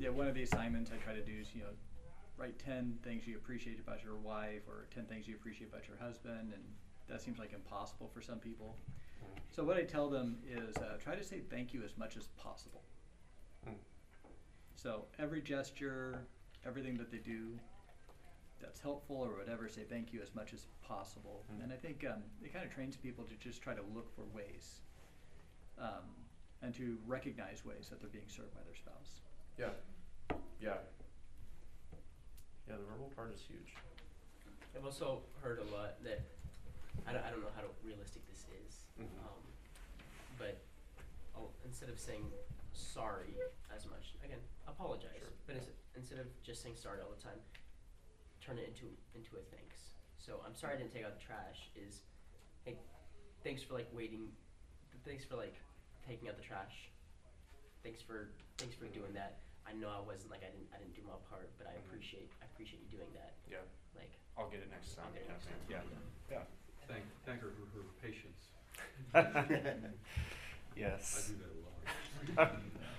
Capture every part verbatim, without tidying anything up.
Yeah, one of the assignments I try to do is, you know, write ten things you appreciate about your wife or ten things you appreciate about your husband, and that seems like impossible for some people. Mm. So what I tell them is uh, try to say thank you as much as possible. Mm. So every gesture, everything that they do that's helpful or whatever, say thank you as much as possible. Mm. And I think um, it kind of trains people to just try to look for ways um, and to recognize ways that they're being served by their spouse. Yeah. Yeah. Yeah, the verbal part is huge. I've also heard a lot that, I don't, I don't know how realistic this is, Mhm. um, but I'll, instead of saying sorry as much, again, apologize, Sure. but ins- instead of just saying sorry all the time, turn it into into a thanks. So I'm sorry I didn't take out the trash is, hey, thanks for like waiting, thanks for like taking out the trash, thanks for thanks for Mhm. doing that. I know I wasn't like I didn't I didn't do my part, but I Mhm. appreciate I appreciate you doing that. Yeah. Like I'll get it next time. I'll get it next time. Yeah. Yeah. Thank, thank her for her patience. Yes. I do that a lot.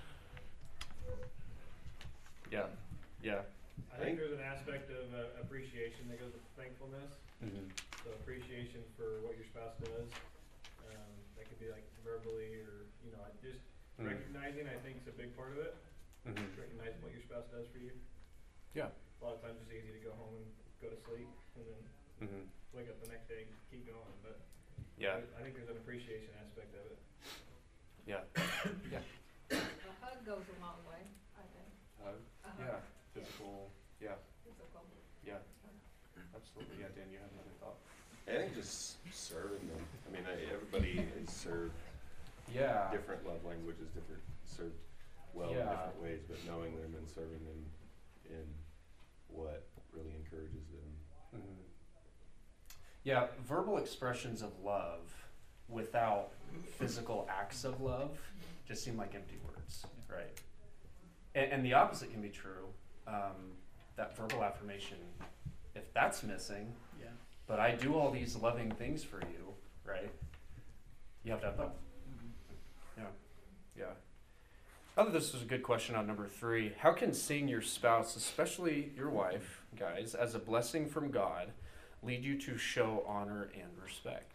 Yeah. Yeah. I think there's an aspect of uh, appreciation that goes with thankfulness. Mm-hmm. So appreciation for what your spouse does. Um, that could be like verbally or, you know, just Mm. recognizing, I think, is a big part of it. Mm-hmm. Recognizing what your spouse does for you. Yeah. A lot of times it's easy to go home and go to sleep and then Mm-hmm. wake up the next day and keep going. But Yeah. I, I think there's an appreciation aspect of it. Yeah. Yeah. A hug goes a long way, I think. Hug. A hug. Yeah. Physical. Yeah. Physical. Yeah. Absolutely. Yeah, Dan, you have another thought? I think just serving them. I mean, I, everybody is served Yeah. different love languages, different served well in Yeah. different ways, but knowing them and serving them in what really encourages them. Mm-hmm. Yeah, verbal expressions of love without physical acts of love just seem like empty words, right? And, and the opposite can be true. Um, that verbal affirmation, if that's missing, Yeah. but I do all these loving things for you, right? You have to have both. Mm-hmm. Yeah, yeah. I thought this was a good question on number three. How can seeing your spouse, especially your wife, guys, as a blessing from God, lead you to show honor and respect?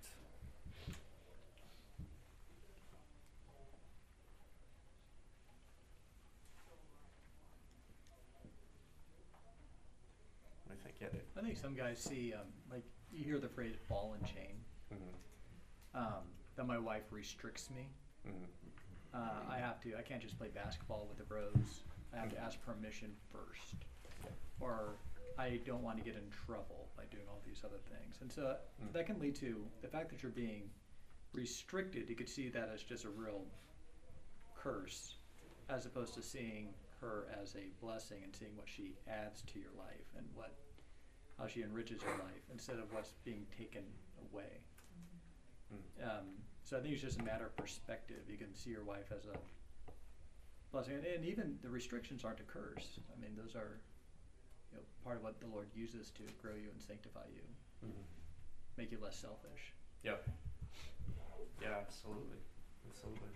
I think get it. I think some guys see, um, like, you hear the phrase ball and chain. Mm-hmm. Um, that my wife restricts me. Mm-hmm. Uh, I have to, I can't just play basketball with the bros. I have to ask permission first. Or I don't want to get in trouble by doing all these other things. And so Mm. that can lead to the fact that you're being restricted. You could see that as just a real curse, as opposed to seeing her as a blessing and seeing what she adds to your life and what, how she enriches your life instead of what's being taken away. Mm. Um, so I think it's just a matter of perspective. You can see your wife as a blessing, and, and even the restrictions aren't a curse. I mean, those are, you know, part of what the Lord uses to grow you and sanctify you, Mm-hmm. make you less selfish. Yeah. Yeah, absolutely. Absolutely.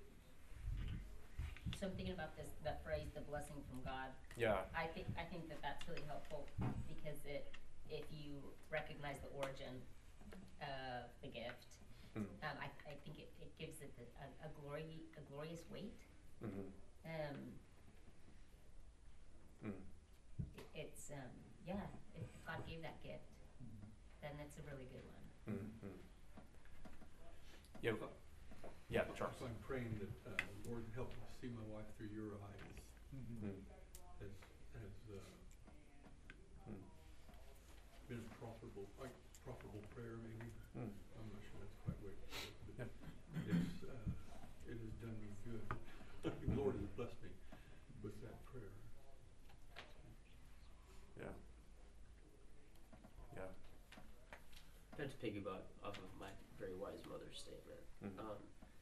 So I'm thinking about this, that phrase, the blessing from God. Yeah. I think, I think that that's really helpful because it, if you recognize the origin of the gift, Mm. um, I, I think it, it gives it the, a, a glory, a glorious weight. Mm-hmm. Um, Mm. it, it's, um, yeah, if God gave that gift, then it's a really good one. Mm-hmm. Yeah. Yeah, Charles. So I'm praying that, uh, Lord, help me see my wife through your eyes Mm. as, as, uh, Mm. been a profitable, like, profitable prayer maybe. Mm. I'm not sure that's quite right, but Yeah. it's, uh, it has done me good. The Lord has blessed me with that prayer. Yeah. Yeah. Not to piggyback off of my very wise mother's statement. Mm-hmm. Um,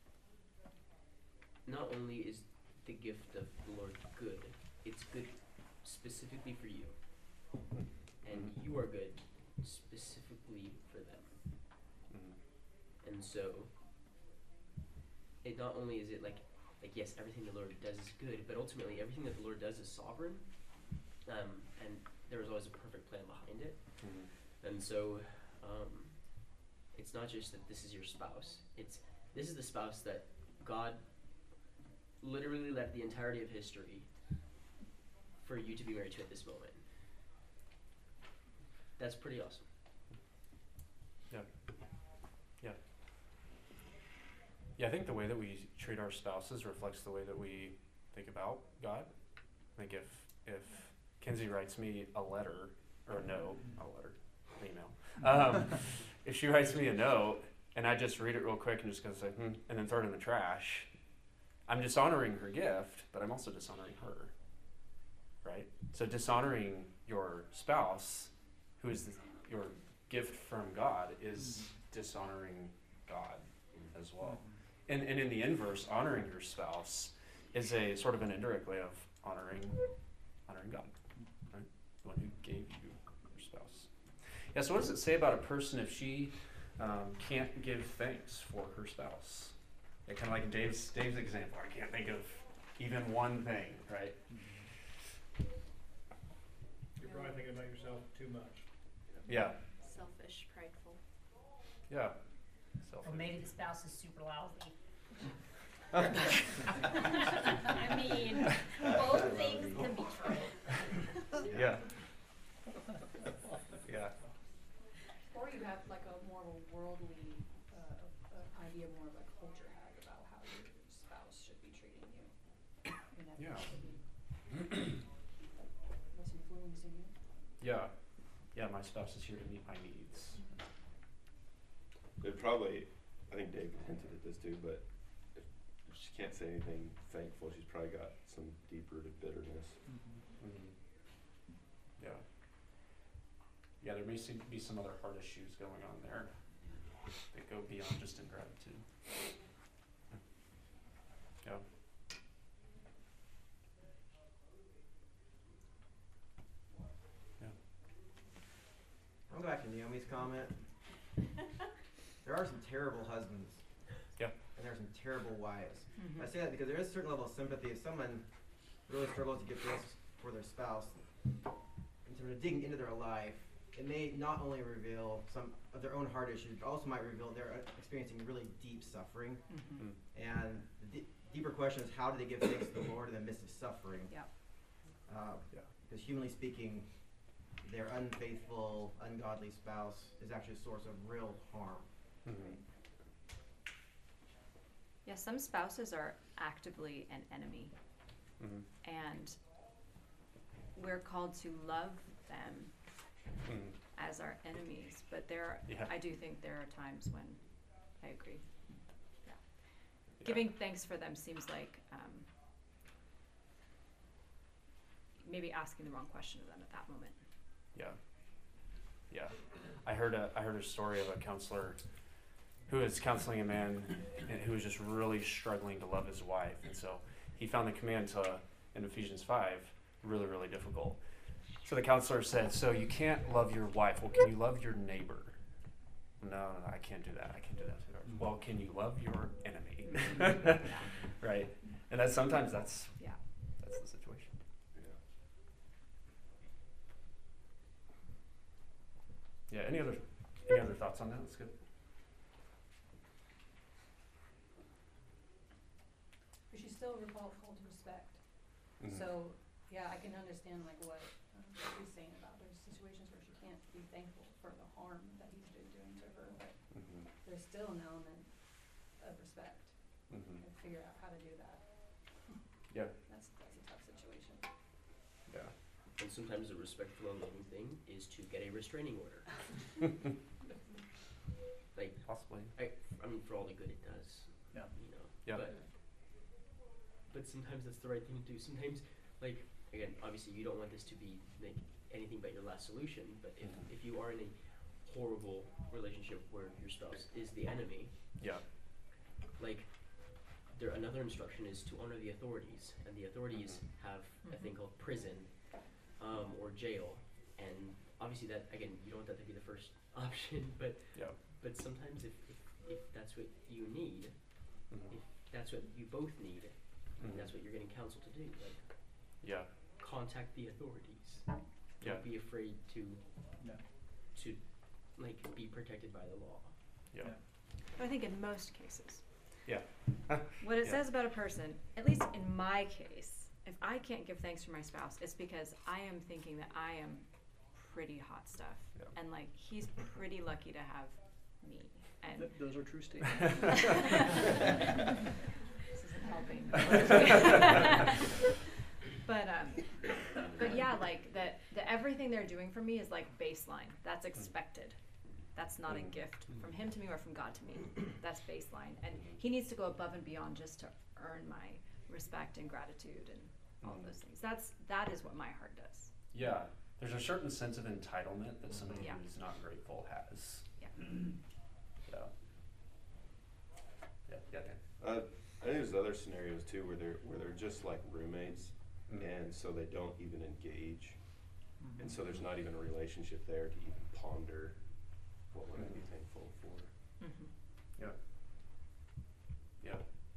not only is the gift of the Lord good, it's good specifically for you, and Mhm. you are good specifically for them. Mm-hmm. And so, it not only is it like like like yes, everything the Lord does is good, but ultimately everything that the Lord does is sovereign, um, and there is always a perfect plan behind it. Mhm. And so, um, it's not just that this is your spouse. It's this is the spouse that God literally left the entirety of history for you to be married to at this moment. That's pretty awesome. Yeah. Yeah. Yeah, I think the way that we treat our spouses reflects the way that we think about God. I think if if Kenzie writes me a letter, or a note, not a letter, an email. Um, if she writes me a note and I just read it real quick and just go say, hmm, and then throw it in the trash, I'm dishonoring her gift, but I'm also dishonoring her. Right? So dishonoring your spouse, who is the, your gift from God, is dishonoring God as well. And, and in the inverse, honoring your spouse is a sort of an indirect way of honoring honoring God, right? The one who gave you your spouse. Yeah, so what does it say about a person if she um, can't give thanks for her spouse? Yeah, kind of like Dave's, Dave's example. I can't think of even one thing, right? You're probably thinking about yourself too much. Yeah, Selfish, prideful. yeah. Or Selfish. maybe the spouse is super lousy. I mean, both things can be true. Yeah. Yeah. Or you have like a more of a worldly, uh, uh, idea, more of a culture hag about how your spouse should be treating you. And that Yeah. should be what's influencing you. Yeah. Yeah, my spouse is here to meet my needs. It probably, I think Dave hinted at this too, but if, if she can't say anything thankful, she's probably got some deep rooted bitterness. Mm-hmm. Yeah. Yeah, there may seem to be some other heart issues going on there that go beyond just ingratitude. Yeah. Yeah. I'll go back to Naomi's comment. There are some terrible husbands. Yeah. And there are some terrible wives. I say that because there is a certain level of sympathy. If someone really struggles to get this for their spouse, in terms of digging into their life, it may not only reveal some of their own heart issues, but also might reveal they're experiencing really deep suffering. Mm. And the d- deeper question is, how do they give thanks to the Lord in the midst of suffering? Yeah. Uh, Yeah. Because humanly speaking, their unfaithful, ungodly spouse is actually a source of real harm. Mm-hmm. Yeah, some spouses are actively an enemy, Mm-hmm. and we're called to love them Mm-hmm. as our enemies. But there, are, Yeah. I do think there are times when I agree. Yeah, Yeah. giving thanks for them seems like um, maybe asking the wrong question of them at that moment. Yeah. Yeah. I heard a I heard a story of a counselor who was counseling a man who was just really struggling to love his wife, and so he found the command to in Ephesians five really really difficult. So the counselor said, "So you can't love your wife. Well, can you love your neighbor?" No, no, no, I can't do that. I can't do that. Well, can you love your enemy? Right? And that sometimes that's Yeah. that's the situation. Yeah. Yeah. Any other any other thoughts on that? That's good. But she's still recalled called to respect. Mhm. So, yeah, I can understand like what um, he's saying about there's situations where she can't be thankful for the harm that he's been doing to her, but Mhm. there's still an element of respect Mhm. and figure out how to do that. Yeah. That's that's a tough situation. Yeah. And sometimes the respectful and loving thing is to get a restraining order. Like, Possibly. I, I mean, for all the good it does. Yeah. You know. Yeah. But, but sometimes that's the right thing to do. Sometimes, like, again, obviously you don't want this to be like anything but your last solution. But if Mhm. if you are in a horrible relationship where your spouse is the enemy, Yeah. like, there another instruction is to honor the authorities, and the authorities Mhm. have a thing called prison, um, or jail, and obviously that again you don't want that to be the first option, but Yeah. but sometimes if if, if that's what you need, Mhm. if that's what you both need, Mhm. That's what you're getting counseled to do. Like, Yeah. contact the authorities. Yeah. Don't be afraid to Yeah. to like be protected by the law. Yeah. Yeah. I think in most cases, Yeah. what it Yeah. says about a person, at least in my case, if I can't give thanks for my spouse, it's because I am thinking that I am pretty hot stuff, Yeah. and like he's pretty lucky to have me. And Th- those are true statements. this isn't helping. But um, but yeah, like that, the everything they're doing for me is like baseline. That's expected. That's not a Mhm. gift from him to me or from God to me. That's baseline, and he needs to go above and beyond just to earn my respect and gratitude and all of Mhm. those things. That's that is what my heart does. Yeah. There's a certain sense of entitlement that somebody Yeah. who's not grateful has. Yeah. Yeah. Yeah. Yeah. Dan. Uh, I think there's other scenarios too where they're where they're just like roommates, Mhm. and so they don't even engage, Mhm. and so there's not even a relationship there to even ponder what we're gonna be thankful for. Mm-hmm. Yeah. Yeah.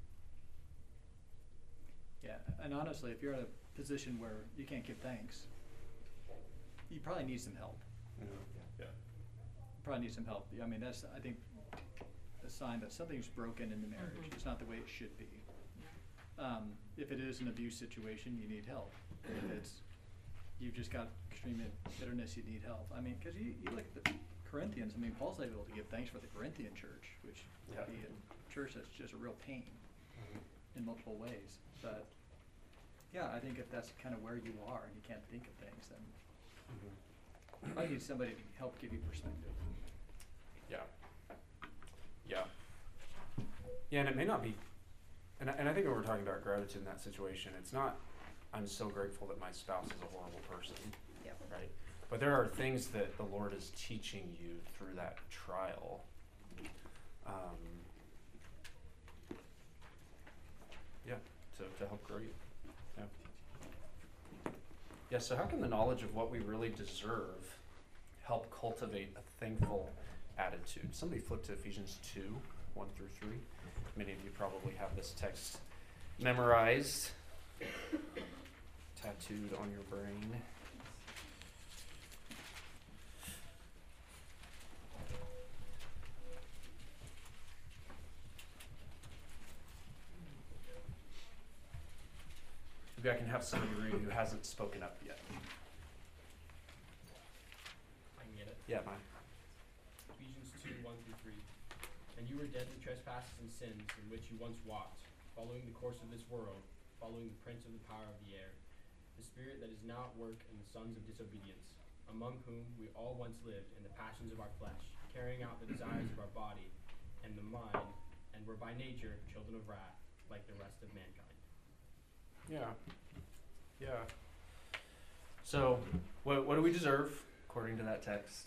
Yeah, and honestly, if you're in a position where you can't give thanks, you probably need some help. Yeah. Probably need some help. I mean, that's, I think, a sign that something's broken in the marriage. Mhm. It's not the way it should be. Um, if it is an abuse situation, you need help. If it's, you've just got extreme bitterness, you need help. I mean, cause you, you look at the Corinthians, I mean, Paul's able to give thanks for the Corinthian church, which Yeah. would be a church that's just a real pain Mhm. in multiple ways. But, yeah, I think if that's kind of where you are and you can't think of things, then Mhm. I need somebody to help give you perspective. Yeah. Yeah. Yeah, and it may not be, and I, and I think when we're talking about gratitude in that situation, it's not, I'm so grateful that my spouse is a horrible person, Yep. right? But there are things that the Lord is teaching you through that trial. Um, yeah, to, to help grow you. Yeah. Yeah, so how can the knowledge of what we really deserve help cultivate a thankful attitude? Somebody flip to Ephesians two, one through three. Many of you probably have this text memorized, tattooed on your brain. Maybe I can have somebody read who hasn't spoken up yet. I can get it. Yeah, mine. Ephesians two, one through three. And you were dead in trespasses and sins in which you once walked, following the course of this world, following the prince of the power of the air, the spirit that is now at work in the sons of disobedience, among whom we all once lived in the passions of our flesh, carrying out the desires of our body and the mind, and were by nature children of wrath, like the rest of mankind. Yeah. Yeah. So, what what do we deserve according to that text?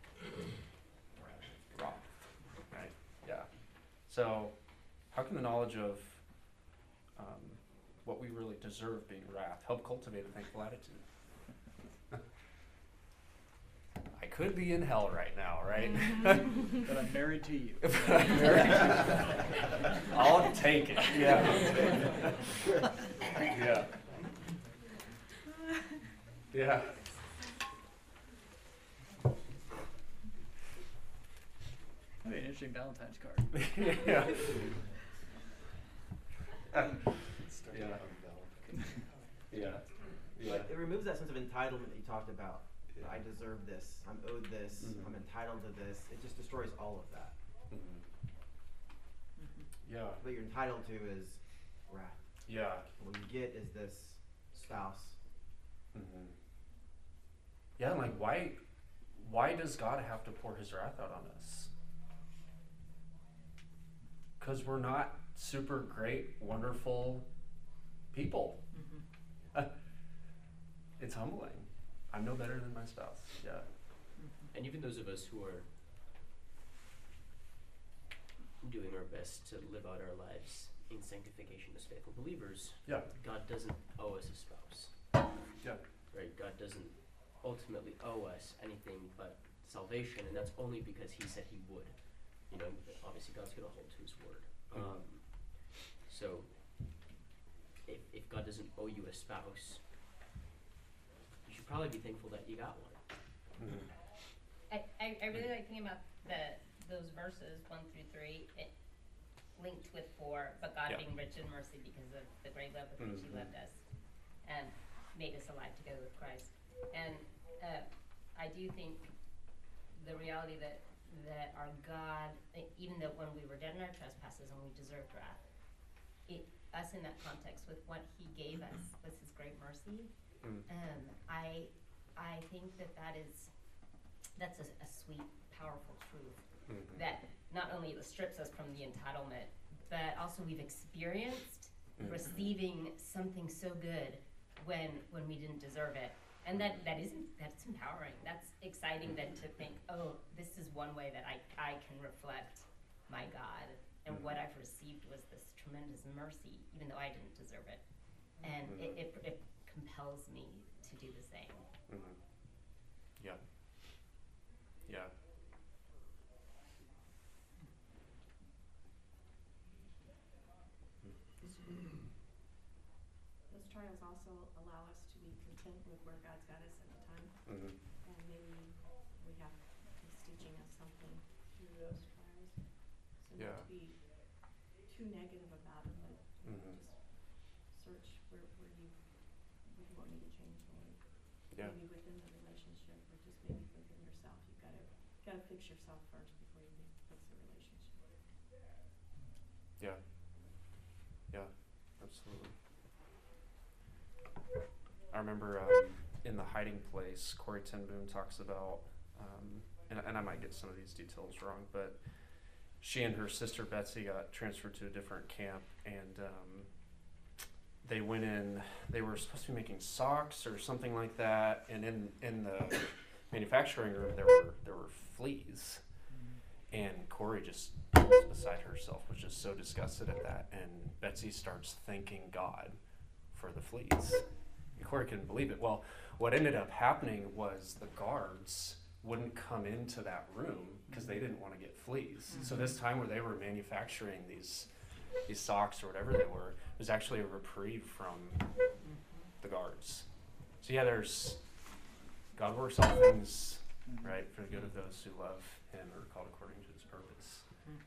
Wrath. Right? Yeah. So, how can the knowledge of um, what we really deserve, being wrath, help cultivate a thankful attitude? I could be in hell right now, right? But I'm married to you. I'm married to you. I'll take it. Yeah. Yeah. Yeah. That'd be an interesting Valentine's card. Yeah. Started Yeah. out on Valentine's. Yeah. Yeah. Like, it removes that sense of entitlement that you talked about. Yeah. I deserve this. I'm owed this. Mhm. I'm entitled to this. It just destroys all of that. Mhm. Yeah. What you're entitled to is wrath. Yeah. And what you get is this spouse. Mm-hmm. Yeah, and like why why does God have to pour his wrath out on us? Because we're not super great, wonderful people. Mm-hmm. It's humbling. I'm no better than my spouse. Yeah. And even those of us who are doing our best to live out our lives in sanctification as faithful believers, Yeah. God doesn't owe us a spouse. Yeah. Right? God doesn't ultimately owe us anything but salvation, and that's only because he said he would. You know, obviously God's going to hold to his word. Mhm. Um, so doesn't owe you a spouse, you should probably be thankful that you got one. Mhm. I, I, I really like thinking about the, those verses, one through three, it linked with four, but God Yeah. being rich in mercy because of the great love with which he Mhm. loved us and made us alive together with Christ. And, uh, I do think the reality that, that our God, e- even though when we were dead in our trespasses and we deserved wrath, it, us in that context with what he gave us was his great mercy. Mm. Um, I, I think that that is, that's a, a sweet, powerful truth Mhm. that not only strips us from the entitlement, but also we've experienced Mhm. receiving something so good when when we didn't deserve it. And that, that isn't, that's empowering. That's exciting then to think, oh, this is one way that I, I can reflect my God. And what I've received was this tremendous mercy, even though I didn't deserve it. And it, it, it compels me to do the same. Mhm. Yeah. Yeah. Those trials also allow us to be content with where God's got us at the time. Mhm. And maybe we have, He's teaching us something through those trials. So Yeah. not to be too negative about them, but Mhm. just search where, where you, where you want me to change, Lord. Yeah. Maybe within the relationship or just maybe within yourself. You've gotta, gotta fix yourself first before you can fix the relationship. Yeah. Yeah. Absolutely. I remember um, in The Hiding Place, Corey Ten Boom talks about, um, and, and I might get some of these details wrong, but she and her sister Betsy got transferred to a different camp, and um, they went in. They were supposed to be making socks or something like that, and in in the manufacturing room there were there were fleas, and Corey just was beside herself, was just so disgusted at that, and Betsy starts thanking God for the fleas. And Corey couldn't believe it. Well, what ended up happening was the guards wouldn't come into that room because they didn't want to get fleas. So this time where they were manufacturing these these socks or whatever they were, was actually a reprieve from the guards. So yeah, there's God works all things right for the good of those who love Him or are called according to His purpose.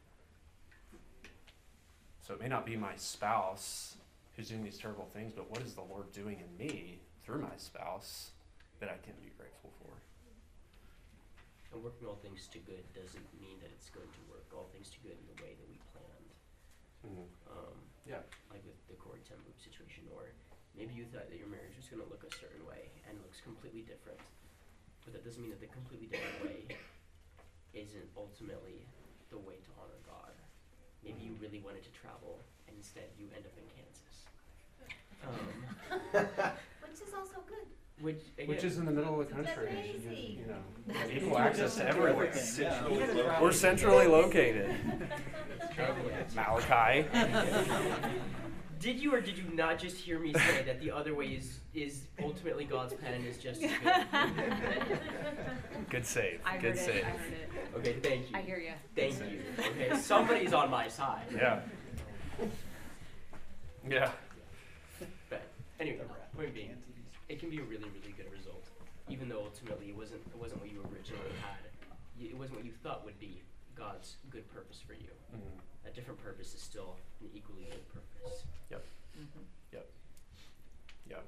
So it may not be my spouse who's doing these terrible things, but what is the Lord doing in me through my spouse that I can be grateful for? And working all things to good doesn't mean that it's going to work all things to good in the way that we planned. Mm-hmm. Um, Yeah. like with the Corey Ten Boom situation, or maybe you thought that your marriage was going to look a certain way and it looks completely different. But that doesn't mean that the completely different way isn't ultimately the way to honor God. Maybe you really wanted to travel and instead you end up in Kansas. Um, Which is also good. which, again, Which is in the middle of the That's country. amazing. You know, have equal access to everywhere. Yeah. We're centrally located. travel. Malachi. Did you or did you not just hear me say that the other way is, is ultimately God's plan is just as good? Good save. I Good heard it, save. I heard it. Okay, thank you. I hear ya. Thank you. Okay, somebody's on my side. Yeah. Yeah. But anyway, point being, it can be a really, really good result, even though ultimately it wasn't it wasn't what you originally had. Y- It wasn't what you thought would be God's good purpose for you. Mhm. A different purpose is still an equally good purpose. Yep. Yep. Yep.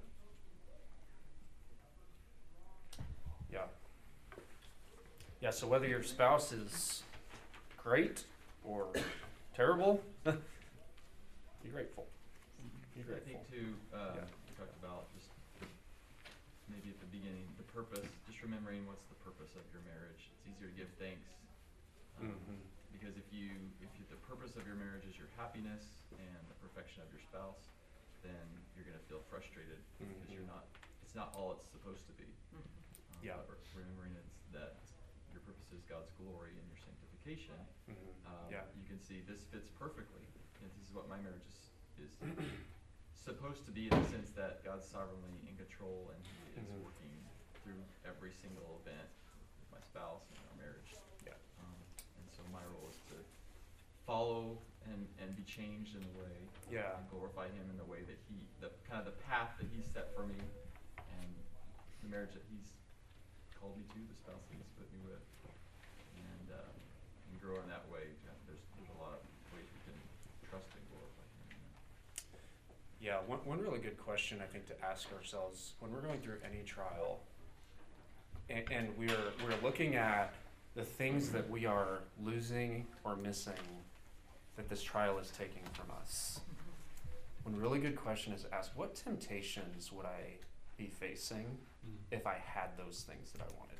Yeah. Yeah, so whether your spouse is great or terrible, be grateful. Be I grateful. think too, um, Yeah. we talked about just maybe at the beginning, the purpose, just remembering what's the purpose of your marriage. It's easier to give thanks. Um, Mhm. Because if you, if you, the purpose of your marriage is your happiness and the perfection of your spouse, then you're gonna feel frustrated because Mhm. you're not, it's not all it's supposed to be. Um, Yeah. But re- remembering it's that your purpose is God's glory and your sanctification, Mhm. um, Yeah. you can see this fits perfectly. And this is what my marriage is, is supposed to be, in the sense that God's sovereignly in control and He is Mhm. working through every single event with my spouse and our marriage. Yeah. Um, and so my role is to follow and, and be changed in a way. Yeah. And glorify him in the way that he, the kind of the path that he's set for me, and the marriage that he's called me to, the spouse that he's put me with, and um, and grow in that way. There's there's a lot of ways we can trust and glorify him. You know? Yeah, one, one really good question I think to ask ourselves when we're going through any trial, and, and we're we're looking at the things that we are losing or missing that this trial is taking from us. One really good question is to ask, what temptations would I be facing Mm. if I had those things that I wanted?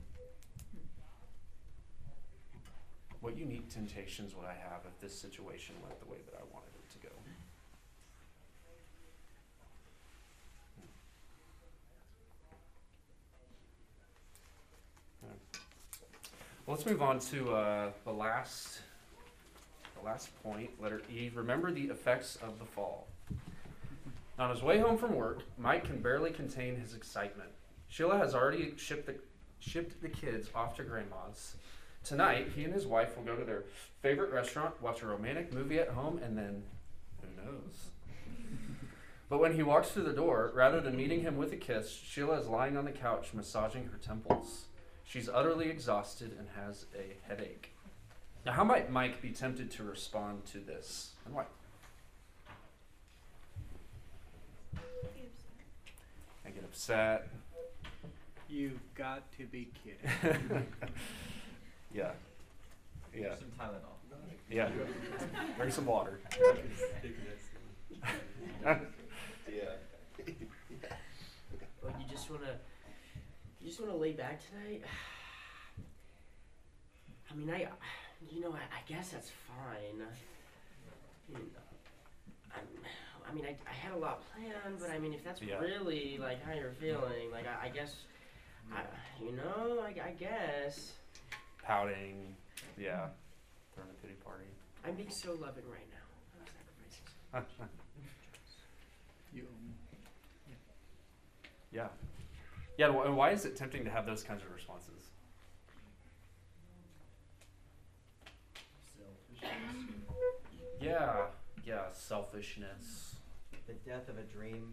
What unique temptations would I have if this situation went the way that I wanted it to go? Yeah. Well, let's move on to uh, the last, the last point, letter E. Remember the effects of the fall. On his way home from work, Mike can barely contain his excitement. Sheila has already shipped the, shipped the kids off to Grandma's. Tonight, he and his wife will go to their favorite restaurant, watch a romantic movie at home, and then, who knows? But when he walks through the door, rather than meeting him with a kiss, Sheila is lying on the couch massaging her temples. She's utterly exhausted and has a headache. Now, how might Mike be tempted to respond to this, and why? I get upset. You've got to be kidding. Yeah. Yeah. Some Tylenol. Yeah. Bring some water. Yeah. Well, you just wanna, you just wanna lay back tonight. I mean, I, you know, I, I guess that's fine. You know, I'm, I mean, I, I had a lot planned, but I mean, if that's Yeah. really like how you're feeling, like I, I guess, I, you know, I, I guess. Pouting. Yeah. Throwing a pity party. I'm being so loving right now. I'm sacrificing. You, Yeah. Yeah, and why is it tempting to have those kinds of responses? Yeah, yeah, selfishness. The death of a dream.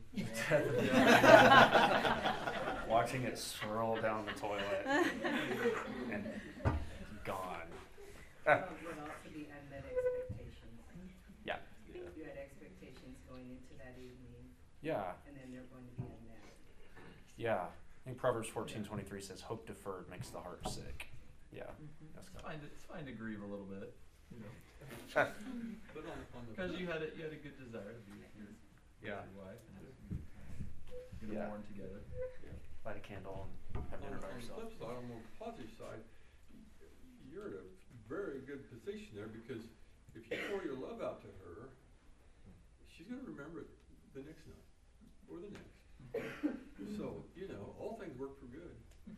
Watching it swirl down the toilet and gone. Well, would also be unmet expectations. Yeah. You had expectations going into that evening, Yeah, and then they're going to be unmet. yeah. I think Proverbs fourteen twenty-three says, "Hope deferred makes the heart sick." Yeah, that's It's good. fine to, it's fine to grieve a little bit, you know, But on, on the. because you had a, you had a good desire to be with your, Yeah. your wife and have some good time. Get Yeah. to mourn together. Light a candle and have On dinner the, by on the yourself. flip side, on the positive side, you're in a very good position there because if you pour your love out to her, she's gonna remember it the next night or the next. So, you know, all things work for good.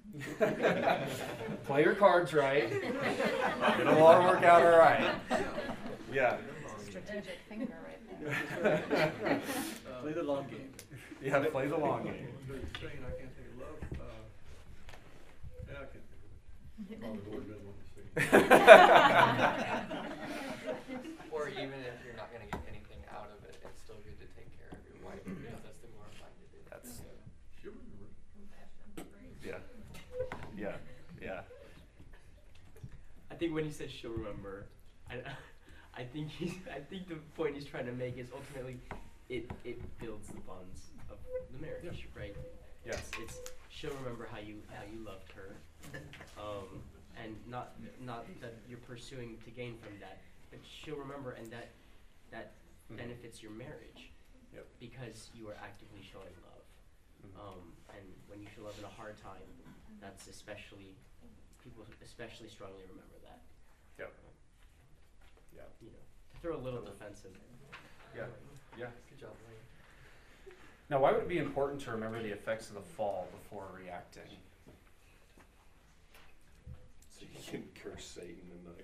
Play your cards right. It'll all work out all right. Yeah. strategic thinker right there. play the long game. Yeah, play the long game. There's a saying, I can't think of love, uh, yeah, I can't think of it. Probably the Lord doesn't want to say it. Or even if you're not gonna get anything out of it, it's still good to take care of your wife because that's the more fun to do. That's She'll remember. yeah. Yeah. Yeah. I think when he says she'll remember, I, I think he's, I think the point he's trying to make is ultimately, it, it builds the bonds of the marriage, right? Yes. It's, it's she'll remember how you how you loved her, um, and not not that you're pursuing to gain from that, but she'll remember, and that that Mhm. benefits your marriage, Yep. because you are actively showing love, Mhm. um, and when you show love in a hard time, that's especially people especially strongly remember that. Yep. Yeah. You know, to throw a little defense in there. Yeah. Yeah. Good job, Wayne. Now, why would it be important to remember the effects of the fall before reacting? So you can curse Satan and not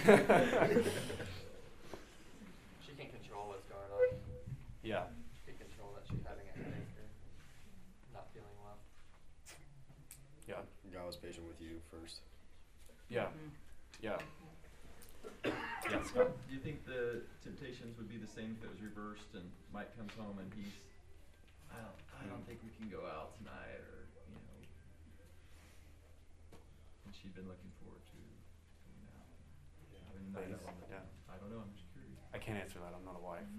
She can control what's going on. Yeah. She can control that she's having a headache or not feeling well. Yeah. God was patient with you first. Yeah. Yeah. Yes. Do you think the temptations would be the same if it was reversed and Mike comes home and he's, I don't, I don't think we can go out tonight, or you know, and she'd been looking forward to going out. I mean, But night he's- out on the yeah. town. I don't know. I'm just curious. I can't answer that. I'm not a wife.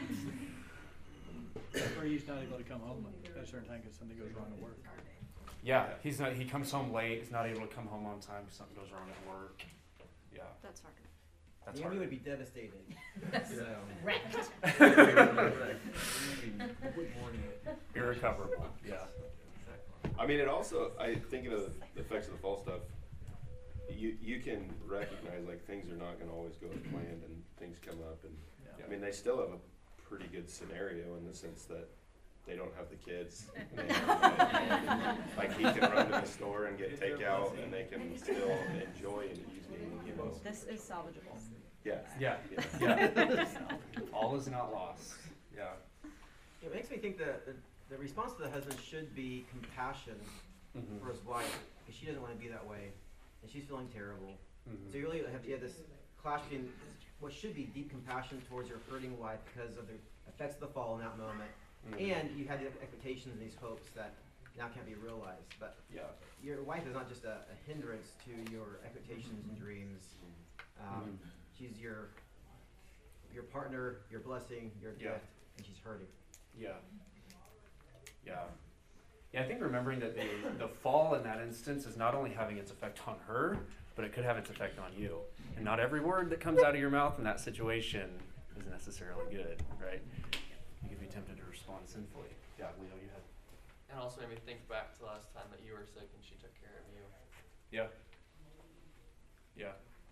Or he's not able to come home at a certain time because something goes wrong at work. Yeah, he's not. He comes home late. He's not able to come home on time because something goes wrong at work. Yeah, That's hard. that's Naomi hard. would be devastated. So. Wrecked. Good morning. Irrecoverable. Yeah. Exactly. I mean, it also, I thinking of the effects of the fall stuff. You you can recognize like things are not going to always go as planned, and things come up, and Yeah. I mean they still have a pretty good scenario in the sense that they don't have the kids. And they have- like he can run to the store and get takeout, and they can still enjoy an evening. You know. This is salvageable. Yeah. Yeah. Yeah. Yeah. All is not lost. Yeah. It makes me think that the, the response to the husband should be compassion Mhm. for his wife, because she doesn't want to be that way, and she's feeling terrible. Mhm. So you really have, you have this clash between what should be deep compassion towards your hurting wife because of the effects of the fall in that moment, Mhm. and you had the expectations and these hopes that now can't be realized. But Yeah. your wife is not just a, a hindrance to your expectations and dreams. Um, Mhm. She's your your partner, your blessing, your Yeah. gift, and she's hurting. Yeah. Yeah. Yeah, I think remembering that the, the fall in that instance is not only having its effect on her, but it could have its effect on you. And not every word that comes out of your mouth in that situation is necessarily good, right? You could be tempted to respond sinfully. Yeah, Leo, you had. And also made me think back to the last time that you were sick and she took care of you. Yeah. Yeah.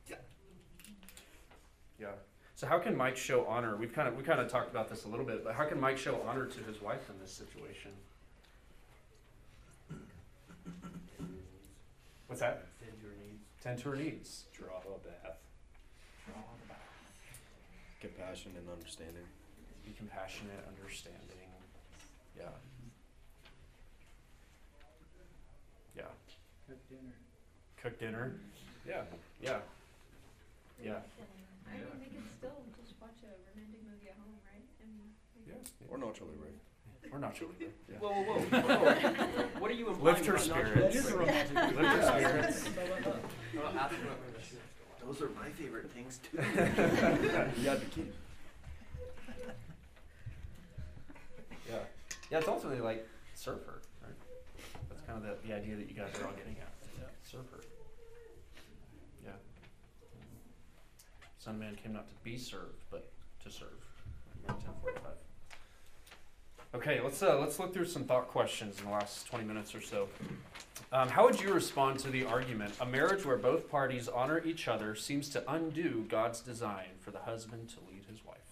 Yeah. So how can Mike show honor? We've kind of we kind of talked about this a little bit, but how can Mike show honor to his wife in this situation? What's that? Tend to her needs. Tend to her needs. Draw a bath. Draw the bath. Compassion and understanding. Be compassionate, understanding. Yeah. Yeah. Cook dinner. Cook dinner. Yeah. Yeah. Yeah. I mean, they can still just watch a romantic movie at home, right? I mean, they Yeah. can- Or Nacho Libre. Or not sure. Yeah. Whoa, whoa, whoa, whoa. What are you implying? Lift her about not spirits. doing That is a this? romantic movie. Lift her Yeah. spirits. Well, after what we're listening to. Those are my favorite things too. Yeah, the key. Yeah. Yeah, it's ultimately like serve her, right? That's kind of the, the idea that you guys are all getting at. Yeah. Serve her. Yeah. Son of Man came not to be served, but to serve. Mark ten forty-five. Okay, let's uh, let's look through some thought questions in the last twenty minutes or so. Um, how would you respond to the argument, a marriage where both parties honor each other seems to undo God's design for the husband to lead his wife?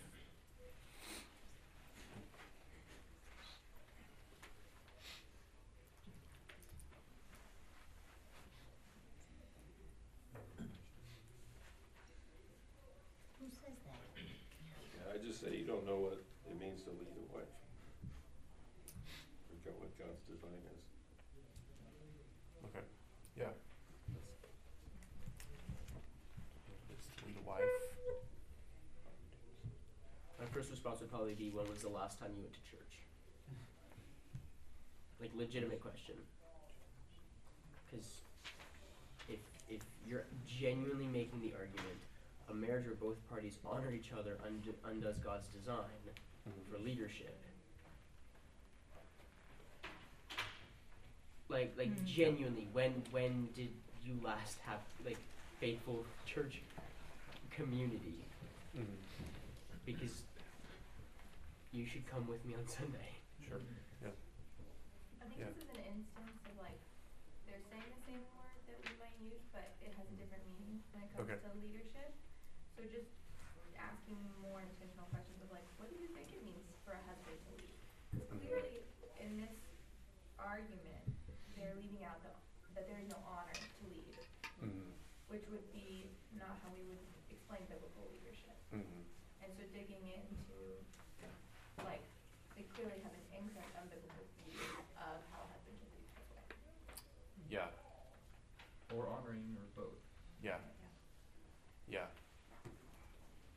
Who says that? Yeah, I just say you don't know what it means to lead a wife. Forget what God's design is. Okay. Yeah. It's to lead a wife. My first response would probably be, when was the last time you went to church? Like, legitimate question. Because if if you're genuinely making the argument, a marriage where both parties honor each other undo, undoes God's design Mhm. for leadership. Like, like Mm. genuinely, when when did you last have like faithful church community? Mhm. Because you should come with me on Sunday. Sure. Yeah. I think Yeah. this is an instance of like, they're saying the same word that we might use, but it has a different meaning when it comes Okay. to leadership. So just asking more intentional questions of like, what do you think it means for a husband to lead? Because Mhm. clearly, in this argument, they're leaving out the, that there is no honor to lead, Mhm. which would be not how we would explain biblical leadership. Mhm. And so digging into, like, they clearly have an incorrect, unbiblical view of how a husband should lead his wife. Yeah. Or honoring, or both. Yeah. Yeah.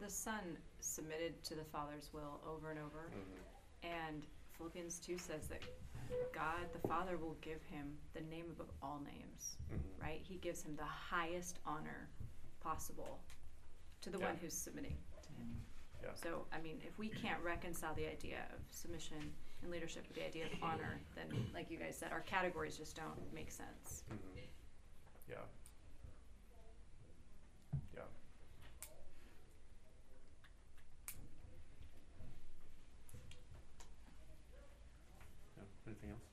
the son submitted to the father's will over and over, and Philippians two says that God the Father will give him the name above all names, Mhm. right? He gives him the highest honor possible to the Yeah. one who's submitting to him. Yeah. So, I mean, if we can't reconcile the idea of submission and leadership with the idea of honor, then, like you guys said, our categories just don't make sense. Mhm. Yeah. Yeah. Yeah. Anything else?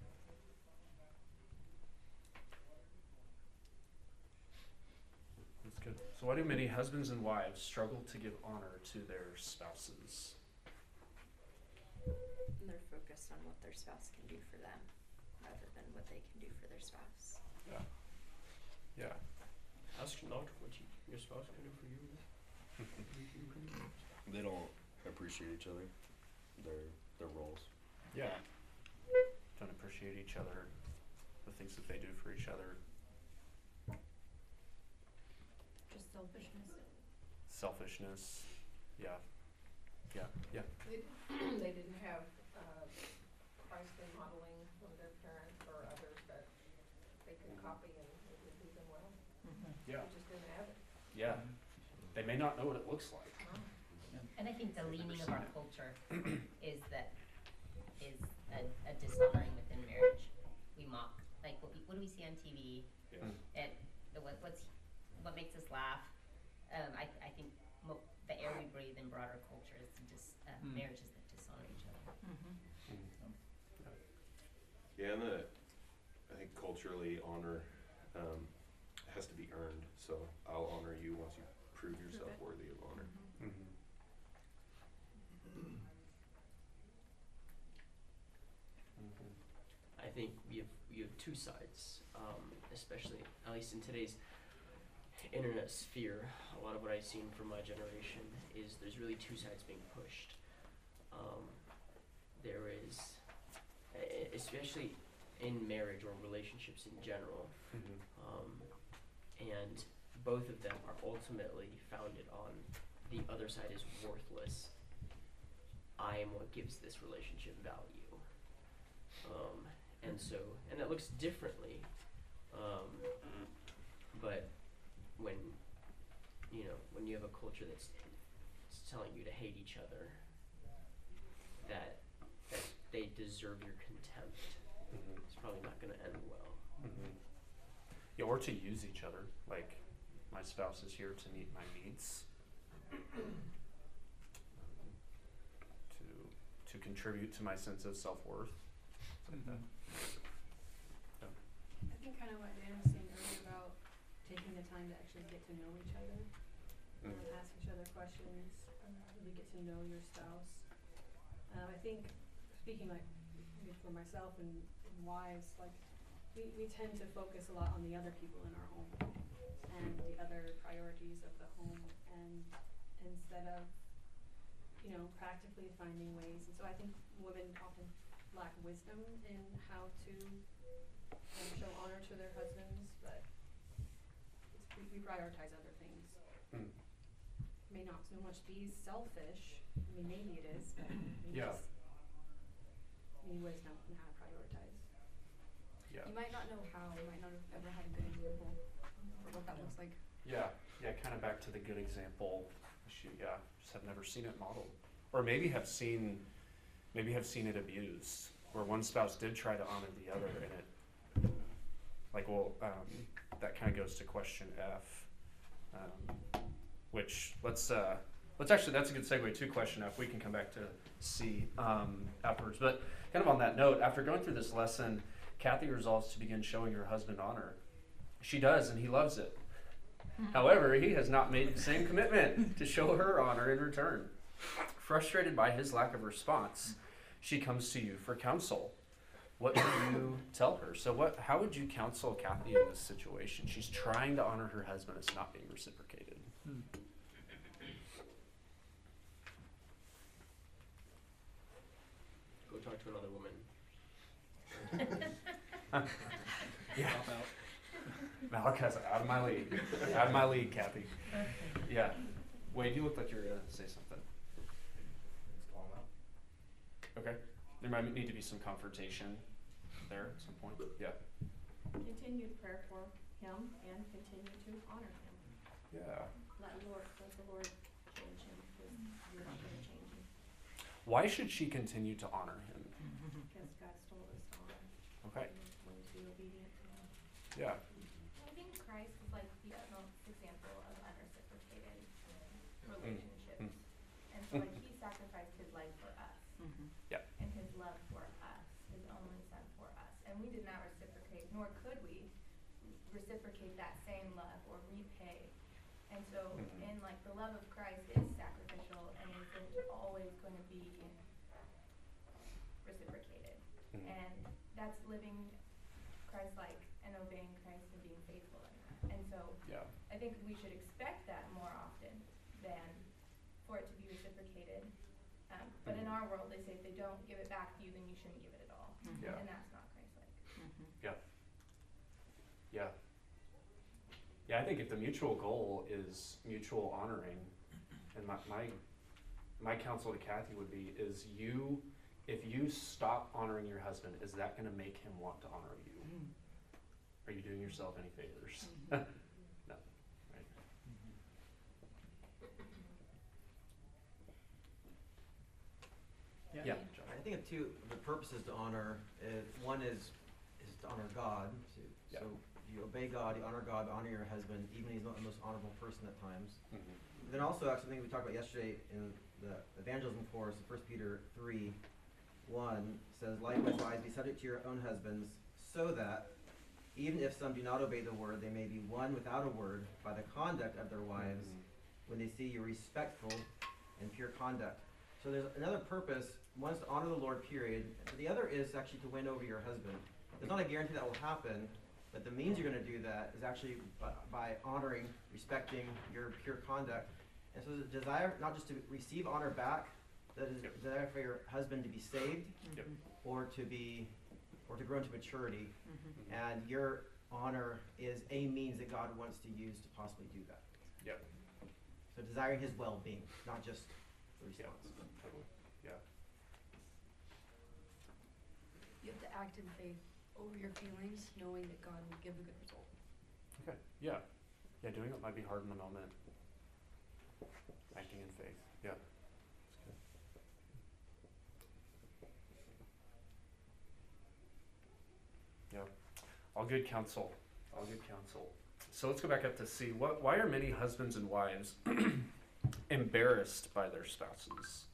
That's good. So why do many husbands and wives struggle to give honor to their spouses? And they're focused on what their spouse can do for them rather than what they can do for their spouse. Yeah. Yeah. Ask not what you, your spouse can do for you. They don't appreciate each other, their their roles. Yeah. Don't appreciate each other, the things that they do for each other. Just selfishness. Selfishness. Yeah. Yeah. Yeah. They, they didn't have uh, Christ-like modeling from their parents or others that they could copy and it would do them well. Yeah. They just didn't have it. Yeah. They may not know what it looks like. And I think the leaning of our culture is that is a, a dishonoring within marriage. We mock, like what, we, what do we see on T V? Yeah. And the, what, what's what makes us laugh? Um, I, I think mo- the air we breathe in broader culture is dis, uh, Mm. marriages that dishonor each other. Yeah, and the, I think culturally honor um, has to be earned. So I'll honor you once you prove yourself worthy of honor. Mm-hmm. I think we have we have two sides, um, especially at least in today's internet sphere. A lot of what I've seen from my generation is there's really two sides being pushed. Um, there is, e- especially in marriage or relationships in general, Mhm. um, and both of them are ultimately founded on the other side is worthless. I am what gives this relationship value. Um, and so, and it looks differently, um, but when, you know, when you have a culture that's, that's telling you to hate each other, that, that they deserve your contempt, Mhm. it's probably not going to end well. Mm-hmm. Yeah, or to use each other. Like, my spouse is here to meet my needs, to to contribute to my sense of self worth. Like that. Yeah. I think kind of what Dan was saying earlier about taking the time to actually get to know each other, um, Mm. ask each other questions, um, really get to know your spouse. Um, I think, speaking like maybe for myself and, and wives, like we, we tend to focus a lot on the other people in our home and the other priorities of the home, and instead of, you know, practically finding ways. And so I think women often lack wisdom in how to um, show honor to their husbands, but it's, we, we prioritize other things. Mm. May not so much be selfish. I mean, maybe it is, but we Yeah. just need wisdom in how to prioritize. Yeah. You might not know how. You might not have ever had a good example for what that looks like. Yeah, yeah, kind of back to the good example issue. Yeah, just have never seen it modeled, or maybe have seen, maybe have seen it abused, where one spouse did try to honor the other, and it, like, well, um, that kind of goes to question F, um, which let's uh, let's actually that's a good segue to question F. We can come back to C um, afterwards, but kind of on that note, after going through this lesson, Kathy resolves to begin showing her husband honor. She does, and he loves it. However, he has not made the same commitment to show her honor in return. Frustrated by his lack of response, she comes to you for counsel. What do you tell her? So what, how would you counsel Kathy in this situation? She's trying to honor her husband. It's not being reciprocated. Hmm. Go talk to another woman. Yeah. Pop out. Malachi's out of my league. Out of my league, Kathy. Yeah. Wade, you looked like you were gonna say something. Let's call him out. Okay. There might need to be some confrontation there at some point. Yeah. Continued prayer for him and continue to honor him. Yeah. Let Lord, let the Lord change him, because you're not gonna change him. Why should she continue to honor him? Because God's told us to honor. Okay. And we're going to be obedient to him. Yeah. I think Christ is like the utmost example of unreciprocated relationships. Mm. And so like he sacrificed his life for us. Yeah. And his love for us, his only son for us. And we did not reciprocate, nor could we reciprocate that same love or repay. And so Mhm. in like the love of Christ is sacrificial and isn't always going to be reciprocated. Mhm. And that's living Christ-like and obeying Christ and being faithful in that. And so Yeah. I think we should expect that more often than for it to be reciprocated. Um, but in Mhm. our world, they say if they don't give it back to you, then you shouldn't give it at all. Mhm. Yeah. And that's not Christ-like. Yeah. Yeah. Yeah, I think if the mutual goal is mutual honoring, and my, my, my counsel to Kathy would be, is you, if you stop honoring your husband, is that gonna make him want to honor you? Are you doing yourself any favors? No, right? Yeah. Yeah. I think of two, the purposes to honor, is, one is, is to honor God, so, Yeah. so you obey God, you honor God, honor your husband, even if he's not the most honorable person at times. Mhm. Then also, actually, something we talked about yesterday in the evangelism course, First Peter three, one says, likewise, wives, be subject to your own husbands, so that, even if some do not obey the word, they may be won without a word by the conduct of their wives, Mhm. when they see your respectful and pure conduct. So there's another purpose. One is to honor the Lord, period. But the other is actually to win over your husband. There's not a guarantee that will happen, but the means you're going to do that is actually by, by honoring, respecting your pure conduct. And so the desire not just to receive honor back, that is Yep. desire for your husband to be saved, Yep. or to be, or to grow into maturity. Mhm. And your honor is a means that God wants to use to possibly do that. Yep. So desiring his well-being, not just the Yeah. response. Totally. Yeah. You have to act in faith over your feelings, knowing that God will give a good result. Okay. Yeah. Yeah, doing it might be hard in the moment. Acting in faith. Yeah. That's good. Yeah. All good counsel. All good counsel. So let's go back up to C. What, why are many husbands and wives embarrassed by their spouses?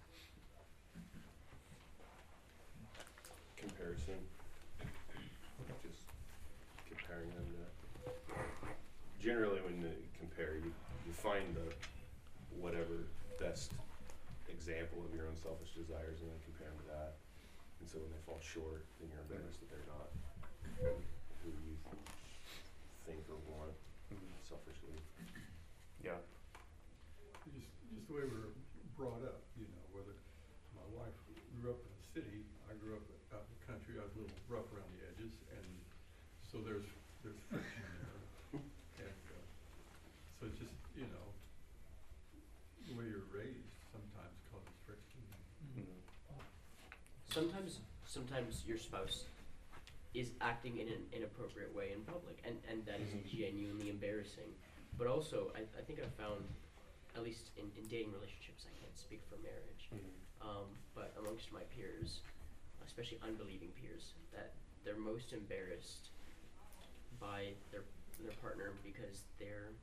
Comparison. Just comparing them to. Generally, when you compare, you, you find the whatever best example of your own selfish desires and then compare them to that. And so when they fall short, then you're embarrassed that they're not who you think or want selfishly. Yeah. Just, just the way we were brought up, you know, whether my wife grew up in the city, I grew up out in the country, I was a little rough around the edges, and so there's, there's friction there. And, uh, so it's just, you know, the way you're raised sometimes causes friction. Mhm. Sometimes, sometimes your spouse is acting in an inappropriate way in public, and, and that is Mhm. genuinely embarrassing. But also, I, I think I've found, at least in, in dating relationships, I can't speak for marriage, Mhm. um, but amongst my peers, especially unbelieving peers, that they're most embarrassed by their their partner because they're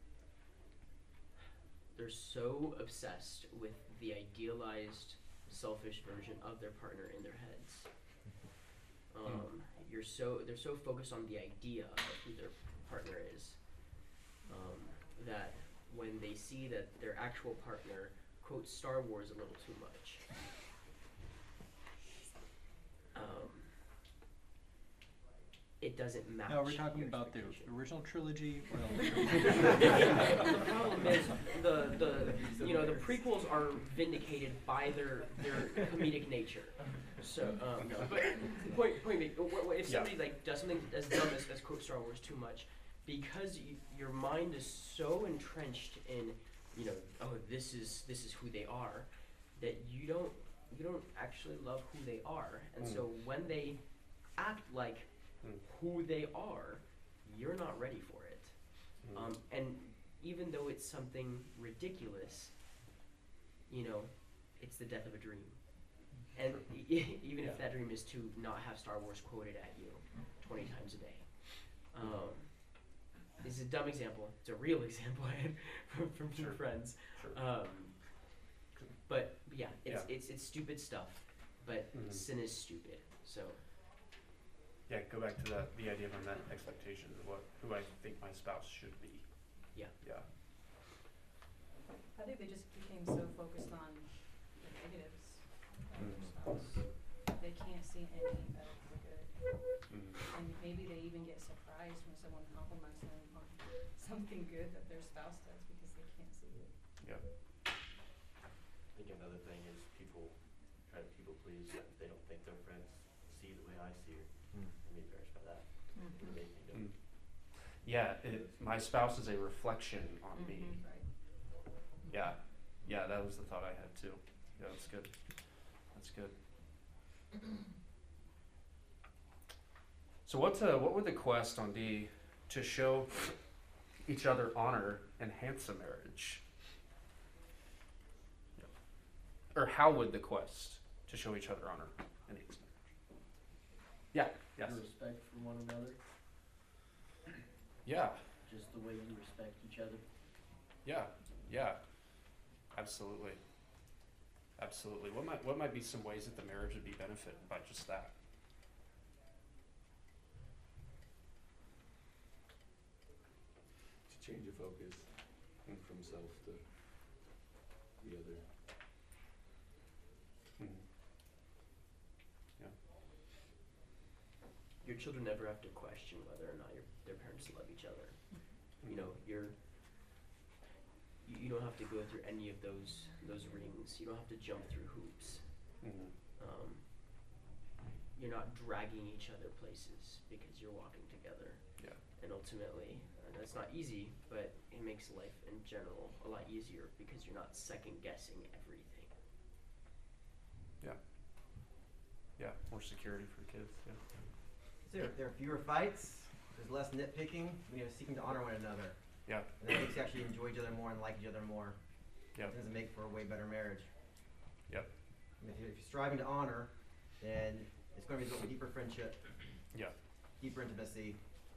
they're so obsessed with the idealized, selfish version of their partner in their heads. Um, you're so they're so focused on the idea of who their partner is, um, that when they see that their actual partner quotes Star Wars a little too much, um, it doesn't match. Now, are we talking your about the expectation. original trilogy or the The problem is the the you know the prequels are vindicated by their their comedic nature. So um, no, but point point being, wh- wh- if Yeah. somebody like does something as dumb as, as quote Star Wars too much, because you, your mind is so entrenched in you know, oh, this is this is who they are, that you don't you don't actually love who they are, and Mm. so when they act like Mm. who they are, you're not ready for it. Mm. Um, and even though it's something ridiculous, you know, it's the death of a dream. And e- even Yeah. if that dream is to not have Star Wars quoted at you twenty times a day. Um, this is a dumb example. It's a real example I had from, from some Sure. friends. Sure. Um, but yeah, it's, Yeah. it's it's stupid stuff. But Mhm. sin is stupid. So Yeah, go back to that, the idea of unmet expectations of what, who I think my spouse should be. yeah. Yeah. I think they just became so focused on the negatives of their Mhm. spouse. They can't see any of the good. Mhm. And maybe they even get surprised when someone compliments them on something good that their spouse does because they can't see it. Yep. I think another thing is people try to people please, and they don't think their friends see the way I see her. Mm. I'm embarrassed by that. Mhm. It made me do it. Mm. Yeah, it, my spouse is a reflection on me. Mhm. Right. Yeah, yeah, that was the thought I had too. Yeah, that's good. That's good. So what uh, what would the quest on D to show each other honor enhance a marriage? Or how would the quest to show each other honor enhance a marriage? Yeah, yes. Respect for one another, Yeah, just the way you respect each other. yeah, yeah. Absolutely. Absolutely. What might what might be some ways that the marriage would be benefited by just that? To change the focus from self to the other. Mhm. Yeah. Your children never have to question whether or not your their parents love each other. You know, you're you, you don't have to go through any of those those rings. You don't have to jump through hoops. Mhm. Um, you're not dragging each other places because you're walking together. Yeah. And ultimately, and that's not easy, but it makes life in general a lot easier because you're not second guessing everything. Yeah. Yeah. More security for kids. Yeah. So there, there are fewer fights, there's less nitpicking, you know, seeking to honor one another. Yeah. And that makes you actually enjoy each other more and like each other more. Yeah. It tends to make for a way better marriage. Yep. And if you're, if you're striving to honor, then it's going to result in deeper friendship, Yeah. deeper intimacy,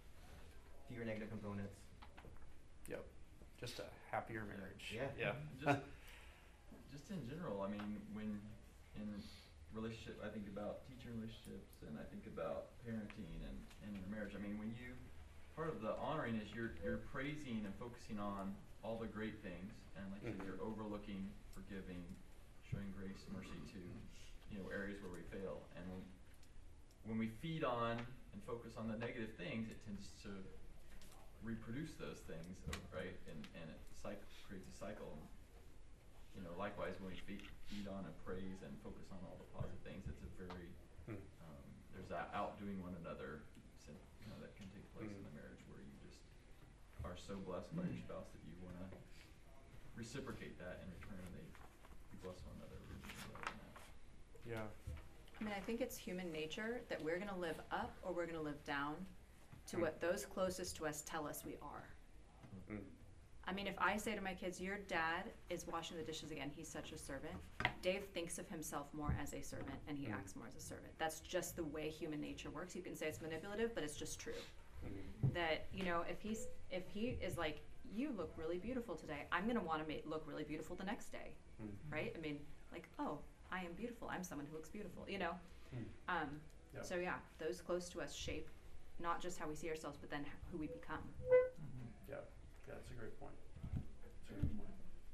fewer negative components. Yep. Just a happier marriage. Yeah. Yeah. Just, just in general, I mean, when in relationship, I think about teacher relationships, and I think about parenting and, and your marriage. I mean, when you, part of the honoring is you're you're praising and focusing on all the great things, and like you said, Mhm. you're overlooking, forgiving, showing grace and mercy to, you know, areas where we fail. And when, when we feed on and focus on the negative things, it tends to reproduce those things, uh, right? And and it cycle, creates a cycle. And, you know, likewise, when we feed, feed on and praise and focus on all the positive things, it's a very Hmm. um, there's that outdoing one another, sen- you know, that can take place in Mm. a marriage where you just are so blessed by your spouse that you want to reciprocate that in return, and they you bless one another. Really well in that. Yeah. I mean, I think it's human nature that we're gonna live up or we're gonna live down to Mm. what those closest to us tell us we are. Mm. I mean, if I say to my kids, your dad is washing the dishes again, he's such a servant, Dave thinks of himself more as a servant and he Mm. acts more as a servant. That's just the way human nature works. You can say it's manipulative, but it's just true. Mhm. That, you know, if he's if he is like, you look really beautiful today, I'm gonna wanna make look really beautiful the next day. Mm. Right? I mean, like, oh, I am beautiful. I'm someone who looks beautiful, you know? Mm. Um, Yeah. So yeah, those close to us shape not just how we see ourselves, but then h- who we become. Yeah. Yeah, that's a great point. That's a great point.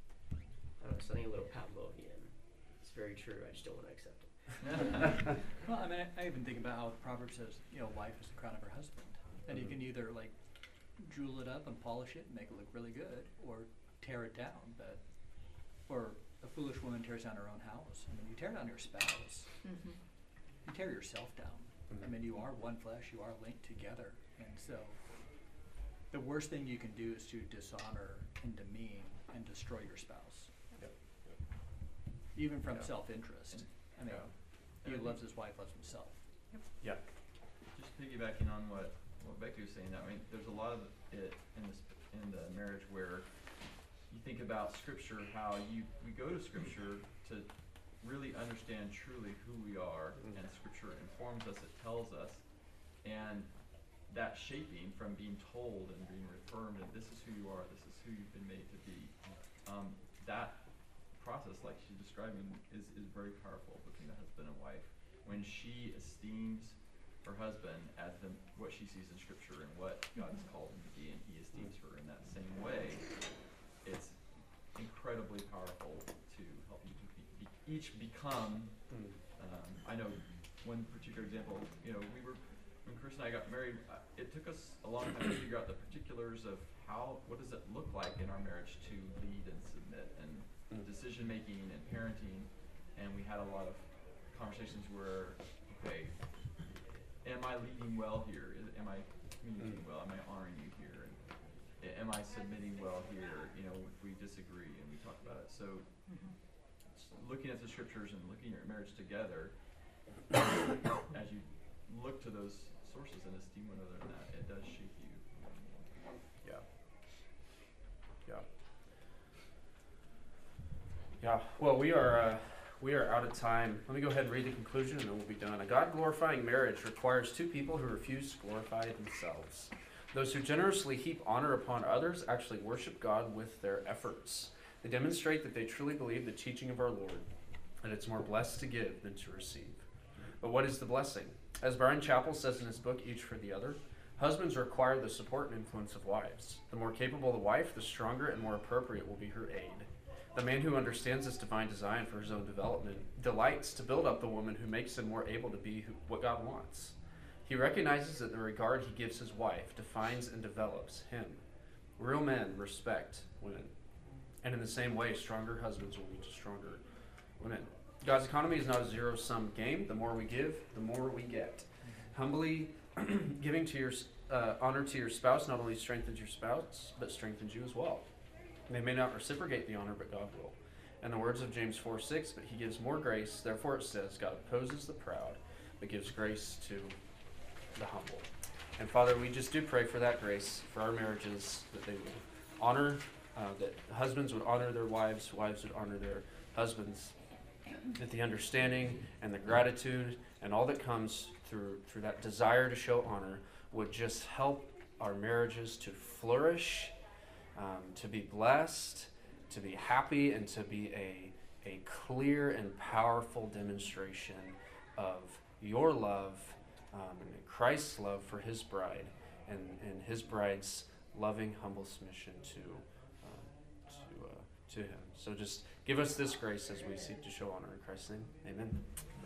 I don't know, something a little Pavlovian. It's very true. I just don't want to accept it. Well, I mean, I, I even think about how the proverb says, you know, wife is the crown of her husband, and you Mhm. can either like jewel it up and polish it and make it look really good, or tear it down. But or a foolish woman tears down her own house. I mean, you tear down your spouse, Mm-hmm. you tear yourself down. I Mhm. mean, you are one flesh, you are linked together, and so the worst thing you can do is to dishonor and demean and destroy your spouse. Yep. Even from Yeah. self-interest. I mean, Yeah. he And who I loves his wife loves himself. Yeah. Just piggybacking on what, what Becky was saying, I mean, there's a lot of it in this, in the marriage where you think about scripture, how you, we go to scripture to really understand truly who we are, and scripture informs us, it tells us, and that shaping from being told and being reaffirmed, and this is who you are, this is who you've been made to be, um, that process, like she's describing, is, is very powerful between a husband and wife. When she esteems her husband as the, what she sees in scripture and what God has called him to be, and he esteems her in that same way, it's incredibly powerful to help you to be, be, each become, um, I know one particular example, you know, we were, when Chris and I got married, uh, it took us a long time to figure out the particulars of how, what does it look like in our marriage to lead and submit, and decision making and parenting, and we had a lot of conversations where, okay, am I leading well here? Is, am I communicating well? Am I honoring you here? And a- am I submitting well here? You know, if we disagree, and we talk about it. So, s- looking at the scriptures and looking at your marriage together, as you look to those sources and esteem one another in that, it does shape you. Yeah. Yeah. Yeah. Well, we are uh, we are out of time. Let me go ahead and read the conclusion, and then we'll be done. A God-glorifying marriage requires two people who refuse to glorify themselves. Those who generously heap honor upon others actually worship God with their efforts. They demonstrate that they truly believe the teaching of our Lord, that it's more blessed to give than to receive. But what is the blessing? As Brian Chappell says in his book, Each for the Other, husbands require the support and influence of wives. The more capable the wife, the stronger and more appropriate will be her aid. The man who understands this divine design for his own development delights to build up the woman who makes him more able to be who, what God wants. He recognizes that the regard he gives his wife defines and develops him. Real men respect women. And in the same way, stronger husbands will lead to stronger women. God's economy is not a zero-sum game. The more we give, the more we get. Humbly giving to your uh, honor to your spouse not only strengthens your spouse, but strengthens you as well. They may not reciprocate the honor, but God will. In the words of James four six, but he gives more grace. Therefore it says, God opposes the proud, but gives grace to the humble. And Father, we just do pray for that grace for our marriages, that they would honor, uh, that husbands would honor their wives, wives would honor their husbands, that the understanding and the gratitude and all that comes through through that desire to show honor would just help our marriages to flourish, um, to be blessed, to be happy, and to be a, a clear and powerful demonstration of your love, um, and Christ's love for his bride, and, and his bride's loving, humble submission to um, to uh, to him. So just give us this grace as we seek to show honor in Christ's name. Amen.